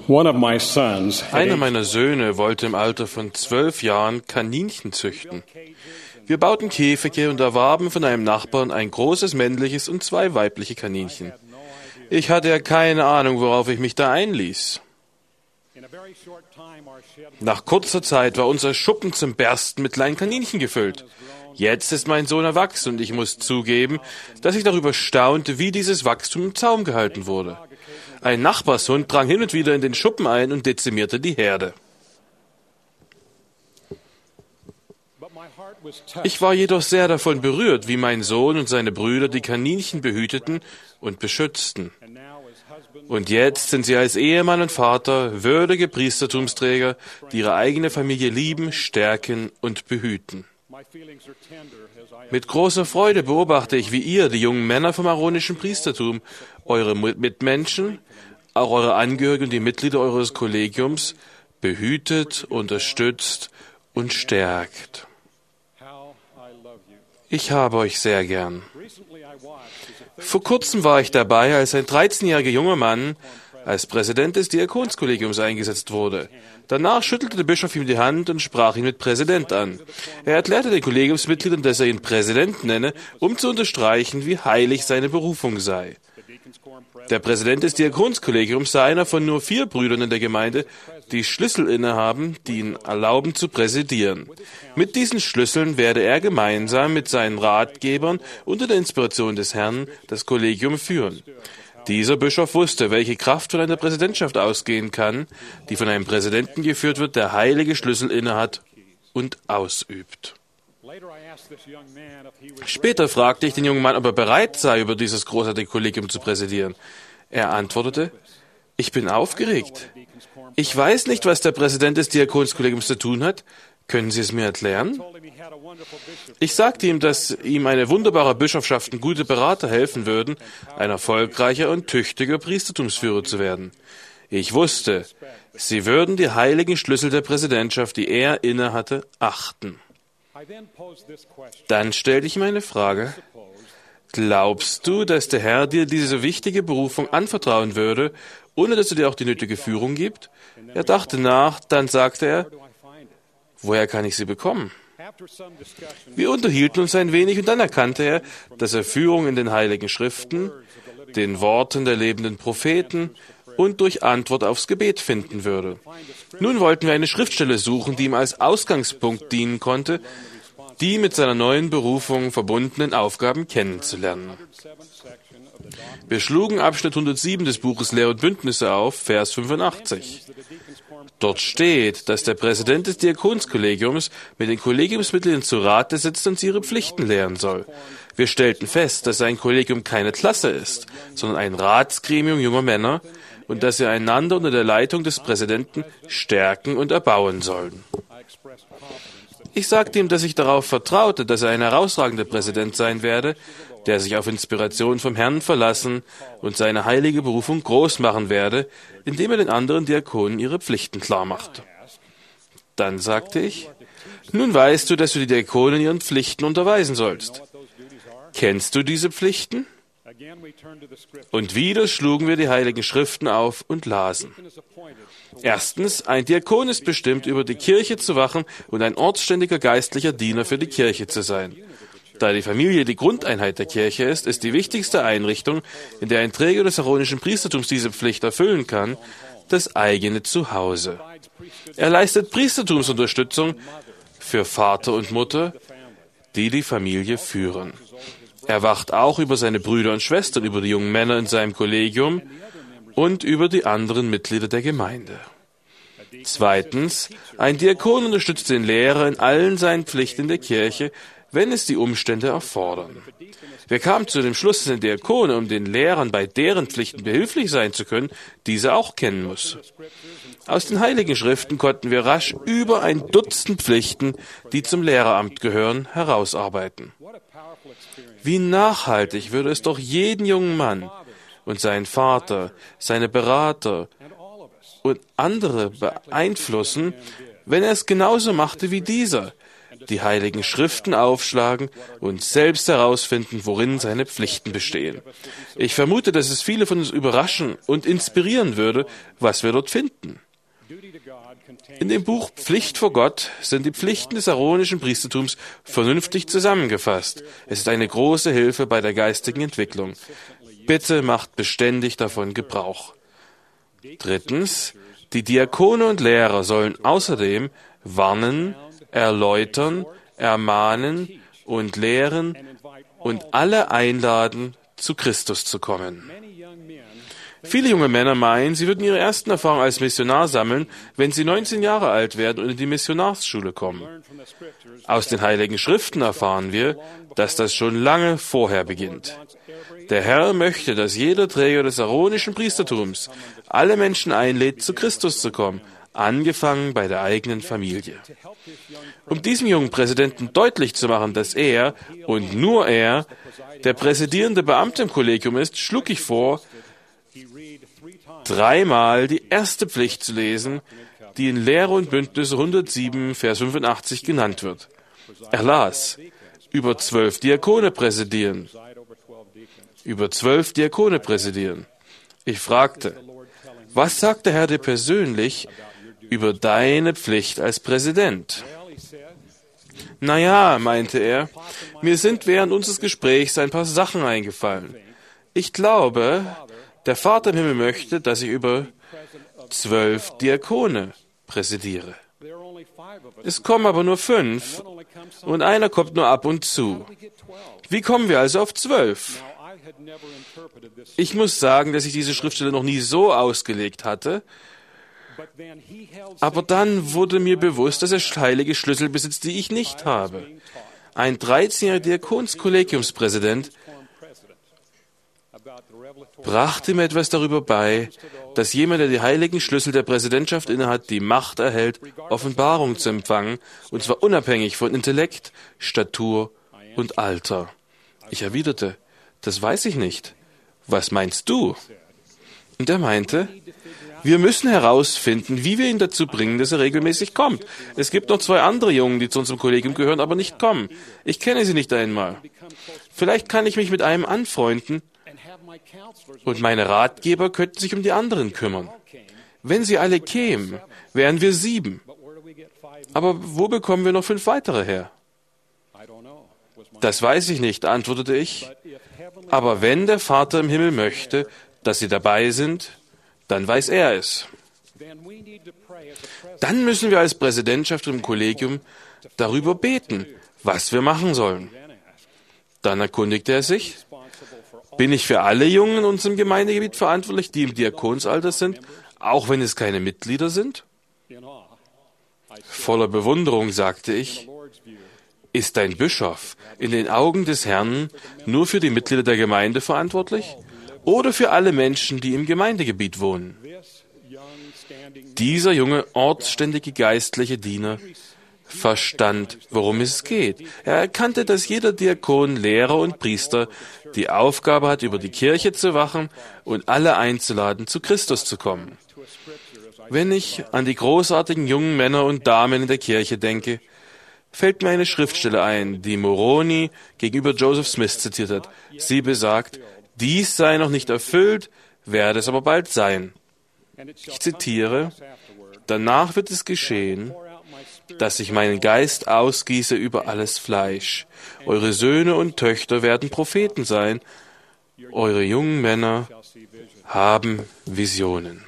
Einer meiner Söhne wollte im Alter von 12 Jahren Kaninchen züchten. Wir bauten Käfige und erwarben von einem Nachbarn ein großes männliches und 2 weibliche Kaninchen. Ich hatte ja keine Ahnung, worauf ich mich da einließ. Nach kurzer Zeit war unser Schuppen zum Bersten mit kleinen Kaninchen gefüllt. Jetzt ist mein Sohn erwachsen und ich muss zugeben, dass ich darüber staunte, wie dieses Wachstum im Zaum gehalten wurde. Ein Nachbarshund drang hin und wieder in den Schuppen ein und dezimierte die Herde. Ich war jedoch sehr davon berührt, wie mein Sohn und seine Brüder die Kaninchen behüteten und beschützten. Und jetzt sind sie als Ehemann und Vater würdige Priestertumsträger, die ihre eigene Familie lieben, stärken und behüten. Mit großer Freude beobachte ich, wie ihr, die jungen Männer vom aaronischen Priestertum, eure Mitmenschen, auch eure Angehörigen und die Mitglieder eures Kollegiums behütet, unterstützt und stärkt. Ich habe euch sehr gern. Vor kurzem war ich dabei, als ein 13-jähriger junger Mann als Präsident des Diakonskollegiums eingesetzt wurde. Danach schüttelte der Bischof ihm die Hand und sprach ihn mit Präsident an. Er erklärte den Kollegiumsmitgliedern, dass er ihn Präsident nenne, um zu unterstreichen, wie heilig seine Berufung sei. Der Präsident des Diakonskollegiums sei einer von nur 4 Brüdern in der Gemeinde, die Schlüssel innehaben, die ihn erlauben zu präsidieren. Mit diesen Schlüsseln werde er gemeinsam mit seinen Ratgebern unter der Inspiration des Herrn das Kollegium führen. Dieser Bischof wusste, welche Kraft von einer Präsidentschaft ausgehen kann, die von einem Präsidenten geführt wird, der heilige Schlüssel innehat und ausübt. Später fragte ich den jungen Mann, ob er bereit sei, über dieses großartige Kollegium zu präsidieren. Er antwortete: Ich bin aufgeregt. Ich weiß nicht, was der Präsident des Diakonskollegiums zu tun hat. Können Sie es mir erklären? Ich sagte ihm, dass ihm eine wunderbare Bischofschaft und gute Berater helfen würden, ein erfolgreicher und tüchtiger Priestertumsführer zu werden. Ich wusste, sie würden die heiligen Schlüssel der Präsidentschaft, die er innehatte, achten. Dann stellte ich ihm eine Frage: Glaubst du, dass der Herr dir diese wichtige Berufung anvertrauen würde, ohne dass er dir auch die nötige Führung gibt? Er dachte nach, dann sagte er: Woher kann ich sie bekommen? Wir unterhielten uns ein wenig und dann erkannte er, dass er Führung in den Heiligen Schriften, den Worten der lebenden Propheten und durch Antwort aufs Gebet finden würde. Nun wollten wir eine Schriftstelle suchen, die ihm als Ausgangspunkt dienen konnte, die mit seiner neuen Berufung verbundenen Aufgaben kennenzulernen. Wir schlugen Abschnitt 107 des Buches Lehre und Bündnisse auf, Vers 85. Dort steht, dass der Präsident des Diakonskollegiums mit den Kollegiumsmitgliedern zu Rate sitzt und sie ihre Pflichten lehren soll. Wir stellten fest, dass sein Kollegium keine Klasse ist, sondern ein Ratsgremium junger Männer und dass sie einander unter der Leitung des Präsidenten stärken und erbauen sollen. Ich sagte ihm, dass ich darauf vertraute, dass er ein herausragender Präsident sein werde, der sich auf Inspiration vom Herrn verlassen und seine heilige Berufung groß machen werde, indem er den anderen Diakonen ihre Pflichten klarmacht. Dann sagte ich: Nun weißt du, dass du die Diakonen ihren Pflichten unterweisen sollst. Kennst du diese Pflichten? Und wieder schlugen wir die Heiligen Schriften auf und lasen. Erstens, ein Diakon ist bestimmt, über die Kirche zu wachen und ein ortsständiger geistlicher Diener für die Kirche zu sein. Da die Familie die Grundeinheit der Kirche ist, ist die wichtigste Einrichtung, in der ein Träger des aaronischen Priestertums diese Pflicht erfüllen kann, das eigene Zuhause. Er leistet Priestertumsunterstützung für Vater und Mutter, die die Familie führen. Er wacht auch über seine Brüder und Schwestern, über die jungen Männer in seinem Kollegium und über die anderen Mitglieder der Gemeinde. Zweitens, ein Diakon unterstützt den Lehrer in allen seinen Pflichten in der Kirche, wenn es die Umstände erfordern. Wir kamen zu dem Schluss, dass ein Diakon, um den Lehrern bei deren Pflichten behilflich sein zu können, diese auch kennen muss. Aus den Heiligen Schriften konnten wir rasch über ein Dutzend Pflichten, die zum Lehreramt gehören, herausarbeiten. Wie nachhaltig würde es doch jeden jungen Mann und seinen Vater, seine Berater und andere beeinflussen, wenn er es genauso machte wie dieser, die Heiligen Schriften aufschlagen und selbst herausfinden, worin seine Pflichten bestehen. Ich vermute, dass es viele von uns überraschen und inspirieren würde, was wir dort finden. In dem Buch Pflicht vor Gott sind die Pflichten des aaronischen Priestertums vernünftig zusammengefasst. Es ist eine große Hilfe bei der geistigen Entwicklung. Bitte macht beständig davon Gebrauch. Drittens, die Diakone und Lehrer sollen außerdem warnen, erläutern, ermahnen und lehren und alle einladen, zu Christus zu kommen. Viele junge Männer meinen, sie würden ihre ersten Erfahrungen als Missionar sammeln, wenn sie 19 Jahre alt werden und in die Missionarsschule kommen. Aus den Heiligen Schriften erfahren wir, dass das schon lange vorher beginnt. Der Herr möchte, dass jeder Träger des aaronischen Priestertums alle Menschen einlädt, zu Christus zu kommen, angefangen bei der eigenen Familie. Um diesem jungen Präsidenten deutlich zu machen, dass er und nur er der präsidierende Beamte im Kollegium ist, schlug ich vor, 3-mal die erste Pflicht zu lesen, die in Lehre und Bündnisse 107, Vers 85 genannt wird. Er las, über 12 Diakone präsidieren. Über 12 Diakone präsidieren. Ich fragte, was sagt der Herr dir persönlich über deine Pflicht als Präsident? Naja, meinte er, mir sind während unseres Gesprächs ein paar Sachen eingefallen. Ich glaube, der Vater im Himmel möchte, dass ich über 12 Diakone präsidiere. Es kommen aber nur 5 und einer kommt nur ab und zu. Wie kommen wir also auf 12? Ich muss sagen, dass ich diese Schriftstelle noch nie so ausgelegt hatte, aber dann wurde mir bewusst, dass er heilige Schlüssel besitzt, die ich nicht habe. Ein 13-jähriger Diakonskollegiumspräsident brachte mir etwas darüber bei, dass jemand, der die heiligen Schlüssel der Präsidentschaft innehat, die Macht erhält, Offenbarung zu empfangen, und zwar unabhängig von Intellekt, Statur und Alter. Ich erwiderte, das weiß ich nicht. Was meinst du? Und er meinte, wir müssen herausfinden, wie wir ihn dazu bringen, dass er regelmäßig kommt. Es gibt noch 2 andere Jungen, die zu unserem Kollegium gehören, aber nicht kommen. Ich kenne sie nicht einmal. Vielleicht kann ich mich mit einem anfreunden und meine Ratgeber könnten sich um die anderen kümmern. Wenn sie alle kämen, wären wir 7. Aber wo bekommen wir noch 5 weitere her? Das weiß ich nicht, antwortete ich. Aber wenn der Vater im Himmel möchte, dass sie dabei sind, dann weiß er es. Dann müssen wir als Präsidentschaft im Kollegium darüber beten, was wir machen sollen. Dann erkundigte er sich, bin ich für alle Jungen in unserem Gemeindegebiet verantwortlich, die im Diakonsalter sind, auch wenn es keine Mitglieder sind? Voller Bewunderung sagte ich, ist ein Bischof in den Augen des Herrn nur für die Mitglieder der Gemeinde verantwortlich oder für alle Menschen, die im Gemeindegebiet wohnen? Dieser junge, ortsständige geistliche Diener verstand, worum es geht. Er erkannte, dass jeder Diakon, Lehrer und Priester die Aufgabe hat, über die Kirche zu wachen und alle einzuladen, zu Christus zu kommen. Wenn ich an die großartigen jungen Männer und Damen in der Kirche denke, fällt mir eine Schriftstelle ein, die Moroni gegenüber Joseph Smith zitiert hat. Sie besagt, dies sei noch nicht erfüllt, werde es aber bald sein. Ich zitiere, danach wird es geschehen, dass ich meinen Geist ausgieße über alles Fleisch. Eure Söhne und Töchter werden Propheten sein. Eure jungen Männer haben Visionen.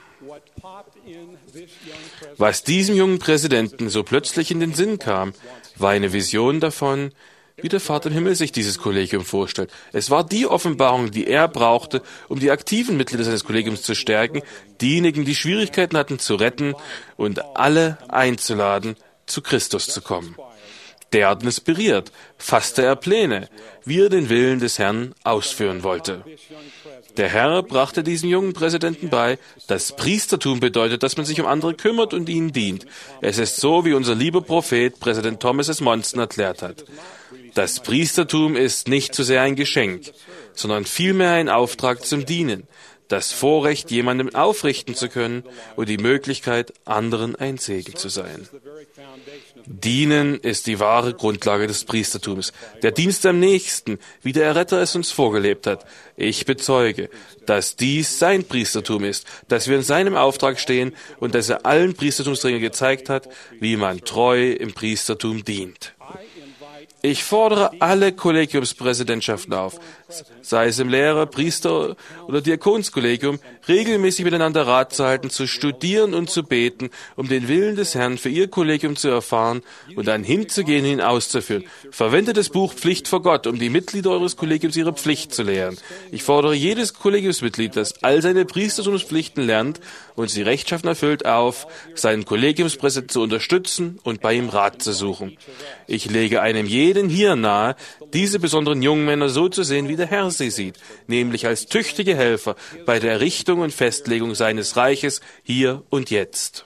Was diesem jungen Präsidenten so plötzlich in den Sinn kam, war eine Vision davon, wie der Vater im Himmel sich dieses Kollegium vorstellt. Es war die Offenbarung, die er brauchte, um die aktiven Mitglieder seines Kollegiums zu stärken, diejenigen, die Schwierigkeiten hatten, zu retten und alle einzuladen, zu Christus zu kommen. Derart inspiriert fasste er Pläne, wie er den Willen des Herrn ausführen wollte. Der Herr brachte diesem jungen Präsidenten bei, dass Priestertum bedeutet, dass man sich um andere kümmert und ihnen dient. Es ist so, wie unser lieber Prophet, Präsident Thomas S. Monson, erklärt hat. Das Priestertum ist nicht so sehr ein Geschenk, sondern vielmehr ein Auftrag zum Dienen, das Vorrecht, jemandem aufrichten zu können und die Möglichkeit, anderen ein Segen zu sein. Dienen ist die wahre Grundlage des Priestertums. Der Dienst am Nächsten, wie der Erretter es uns vorgelebt hat. Ich bezeuge, dass dies sein Priestertum ist, dass wir in seinem Auftrag stehen und dass er allen Priestertumsträgern gezeigt hat, wie man treu im Priestertum dient. Ich fordere alle Kollegiumspräsidentschaften auf, sei es im Lehrer-, Priester- oder Diakonskollegium, regelmäßig miteinander Rat zu halten, zu studieren und zu beten, um den Willen des Herrn für ihr Kollegium zu erfahren und dann hinzugehen, ihn auszuführen. Verwendet das Buch Pflicht vor Gott, um die Mitglieder eures Kollegiums ihre Pflicht zu lehren. Ich fordere jedes Kollegiumsmitglied, das all seine Priestertumspflichten lernt und sie rechtschaffen erfüllt, auf, seinen Kollegiumspräsidenten zu unterstützen und bei ihm Rat zu suchen. Ich lege einem jeden hier nahe, diese besonderen jungen Männer so zu sehen, wie der Herr sie sieht, nämlich als tüchtige Helfer bei der Errichtung und Festlegung seines Reiches hier und jetzt.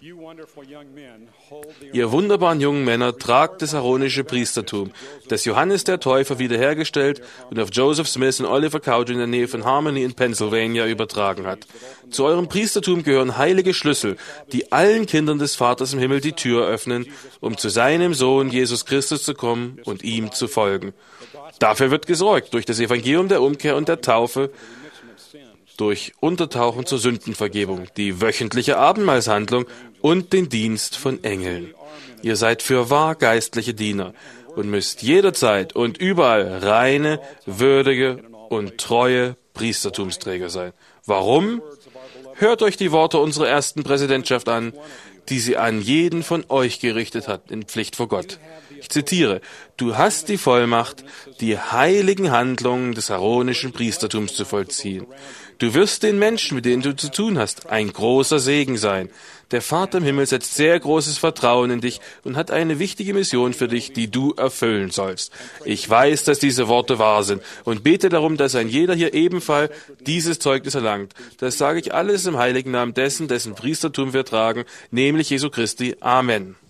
Ihr wunderbaren jungen Männer tragt das aaronische Priestertum, das Johannes der Täufer wiederhergestellt und auf Joseph Smith und Oliver Cowdery in der Nähe von Harmony in Pennsylvania übertragen hat. Zu eurem Priestertum gehören heilige Schlüssel, die allen Kindern des Vaters im Himmel die Tür öffnen, um zu seinem Sohn Jesus Christus zu kommen und ihm zu folgen. Dafür wird gesorgt durch das Evangelium der Umkehr und der Taufe, durch Untertauchen zur Sündenvergebung, die wöchentliche Abendmahlshandlung und den Dienst von Engeln. Ihr seid fürwahr geistliche Diener und müsst jederzeit und überall reine, würdige und treue Priestertumsträger sein. Warum? Hört euch die Worte unserer ersten Präsidentschaft an, die sie an jeden von euch gerichtet hat, in Pflicht vor Gott. Ich zitiere: Du hast die Vollmacht, die heiligen Handlungen des aaronischen Priestertums zu vollziehen. Du wirst den Menschen, mit denen du zu tun hast, ein großer Segen sein. Der Vater im Himmel setzt sehr großes Vertrauen in dich und hat eine wichtige Mission für dich, die du erfüllen sollst. Ich weiß, dass diese Worte wahr sind und bete darum, dass ein jeder hier ebenfalls dieses Zeugnis erlangt. Das sage ich alles im heiligen Namen dessen, dessen Priestertum wir tragen, nämlich Jesu Christi. Amen.